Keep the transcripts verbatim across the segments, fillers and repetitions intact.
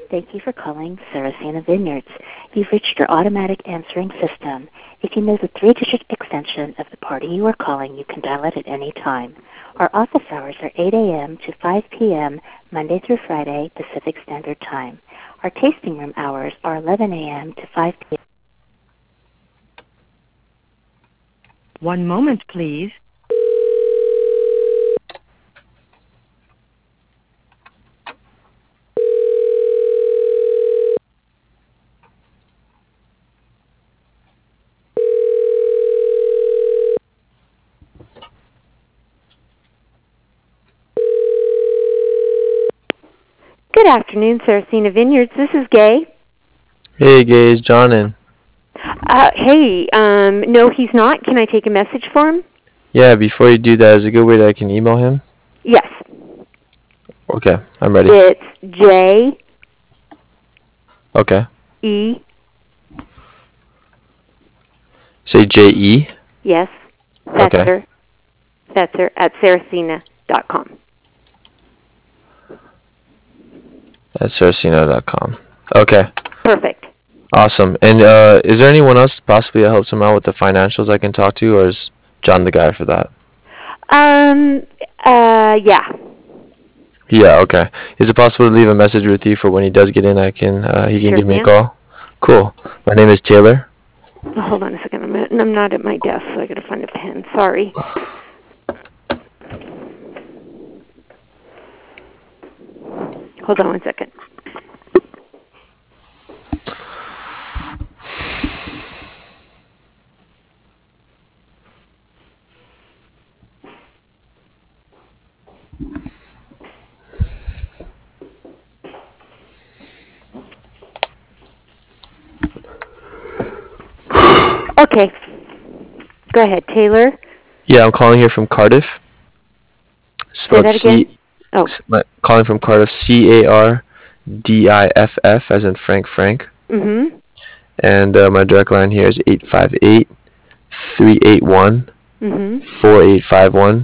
Thank you for calling Saracena Vineyards. You've reached your automatic answering system. If you know the three-digit extension of the party you are calling, you can dial it at any time. Our office hours are eight a.m. to five p.m. Monday through Friday, Pacific Standard Time. Our tasting room hours are eleven a.m. to five p.m. One moment, please. Good afternoon, Saracena Vineyards. This is Gay. Hey, Gay, it's John in. Uh, hey, um, no, he's not. Can I take a message for him? Yeah, before you do that, is it a good way that I can email him? Yes. Okay, I'm ready. It's J. Okay. E. Say J E? Yes. Okay. Fetzer. Fetzer at saracena dot com. At saracena dot com. Okay. Perfect. Awesome. And uh, is there anyone else possibly that helps him out with the financials I can talk to, or is John the guy for that? Um, uh, yeah. Yeah, okay. Is it possible to leave a message with you for when he does get in, I can, uh, he can Sure give me can. a call? Cool. My name is Taylor. Oh, hold on a second. I'm, at, I'm not at my desk, so I got to find a pen. Sorry. Hold on one second. Okay. Go ahead, Taylor. Yeah, I'm calling here from Cardiff. Say that again? C- Oh. my, calling from Cardiff, C A R D I F F, as in Frank Frank. Mm-hmm. And uh, my direct line here is eight five eight, three eight one, four eight five one.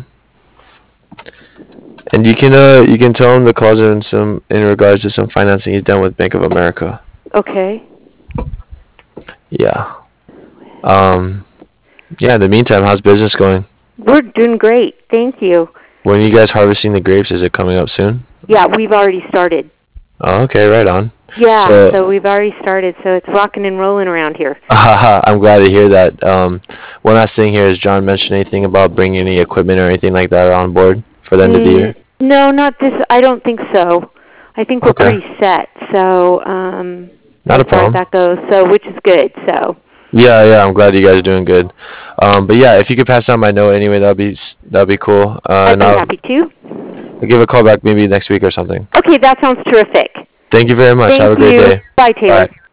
And you can uh you can tell him the calls are in some in regards to some financing he's done with Bank of America. Okay. Yeah. Um. Yeah. In the meantime, how's business going? We're doing great. Thank you. When are you guys harvesting the grapes? Is it coming up soon? Yeah, we've already started. Oh, okay, right on. Yeah, So, so we've already started, so it's rocking and rolling around here. I'm glad to hear that. Um, one last thing here is John mentioned anything about bringing any equipment or anything like that on board for the end mm, of the year? No, not this. I don't think so. I think we're Okay. pretty set. So, um, not a as far problem. as that goes, so which is good. So. Yeah, yeah, I'm glad you guys are doing good. Um, but yeah, if you could pass down my note anyway, that'd be that'd be cool. Uh, I'd and be I'll, happy to. I'll give a call back maybe next week or something. Okay, that sounds terrific. Thank you very much. Thank Have a great you. day. Bye, Taylor. Bye.